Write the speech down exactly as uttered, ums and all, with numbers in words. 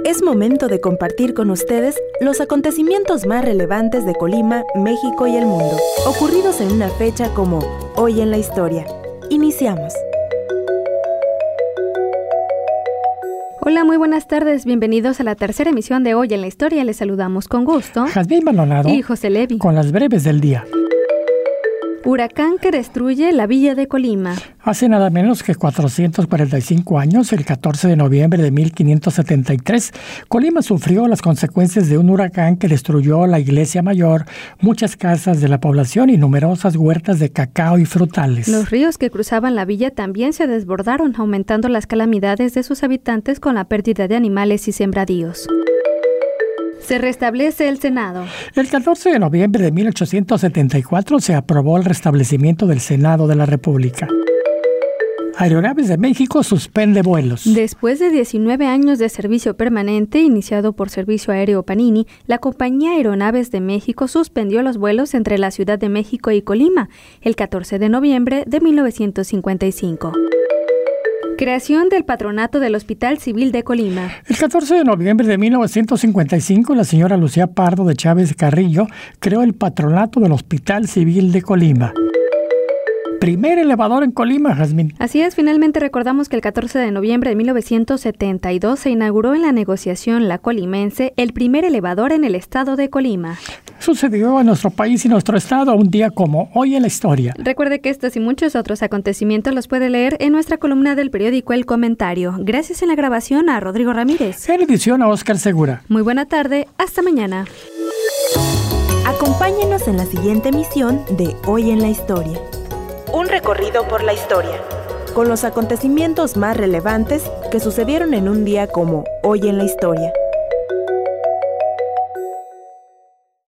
Es momento de compartir con ustedes los acontecimientos más relevantes de Colima, México y el mundo, ocurridos en una fecha como Hoy en la Historia. Iniciamos. Hola, muy buenas tardes. Bienvenidos a la tercera emisión de Hoy en la Historia. Les saludamos con gusto Jazmín Maldonado y José Levi. Con las breves del día. Huracán que destruye la villa de Colima. Hace nada menos que cuatrocientos cuarenta y cinco años, el catorce de noviembre de mil quinientos setenta y tres, Colima sufrió las consecuencias de un huracán que destruyó la iglesia mayor, muchas casas de la población y numerosas huertas de cacao y frutales. Los ríos que cruzaban la villa también se desbordaron, aumentando las calamidades de sus habitantes con la pérdida de animales y sembradíos. Se restablece el Senado. El catorce de noviembre de mil ochocientos setenta y cuatro se aprobó el restablecimiento del Senado de la República. Aeronaves de México suspende vuelos. Después de diecinueve años de servicio permanente, iniciado por Servicio Aéreo Panini, la compañía Aeronaves de México suspendió los vuelos entre la Ciudad de México y Colima el catorce de noviembre de mil novecientos cincuenta y cinco. Creación del Patronato del Hospital Civil de Colima. El catorce de noviembre de mil novecientos cincuenta y cinco, la señora Lucía Pardo de Chávez Carrillo creó el Patronato del Hospital Civil de Colima. Primer elevador en Colima, Jazmín. Así es, finalmente recordamos que el catorce de noviembre de mil novecientos setenta y dos se inauguró en la negociación La Colimense el primer elevador en el estado de Colima. Sucedió en nuestro país y nuestro estado un día como Hoy en la Historia. Recuerde que estos y muchos otros acontecimientos los puede leer en nuestra columna del periódico El Comentario. Gracias en la grabación a Rodrigo Ramírez. En edición a Óscar Segura. Muy buena tarde, hasta mañana. Acompáñenos en la siguiente emisión de Hoy en la Historia. Un recorrido por la historia, con los acontecimientos más relevantes que sucedieron en un día como Hoy en la Historia.